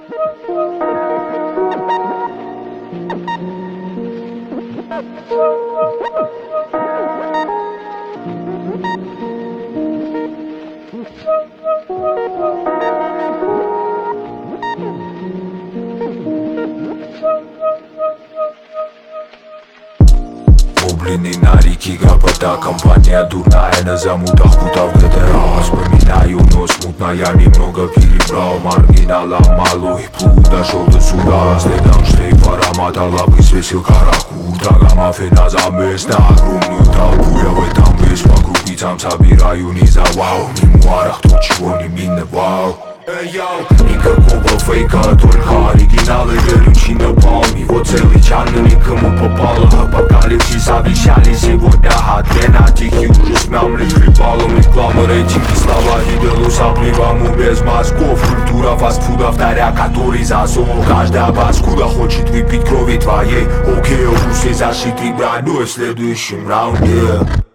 Гоблины на реке гопота, компания дурная на замутах, будто в ГТА. Вспоминаю, но смутно я немного перебрал. Маргиналом мало и плут дошел до суда. Следом шлейф аромата лапы свесил каракур. Драгомаффина замес на огромную толпу. Я в этом весь по крупицам собираю не завал. В мемуарах то, чего не миновал. Никакого фейка, только оригиналы, горючий напалм. Его целый чан, но никому попало. Апокалипсис обещали сегодня отмена. Тихий ужас мямлит хлебалом. Реклама, рейтинги, слова, идолу сопливому без мозгов. Культура фастфуда, вторя, который засох. Каждая паскуда хочет выпить крови твоей. Окей, укусы зашиты броней в следующем раунде.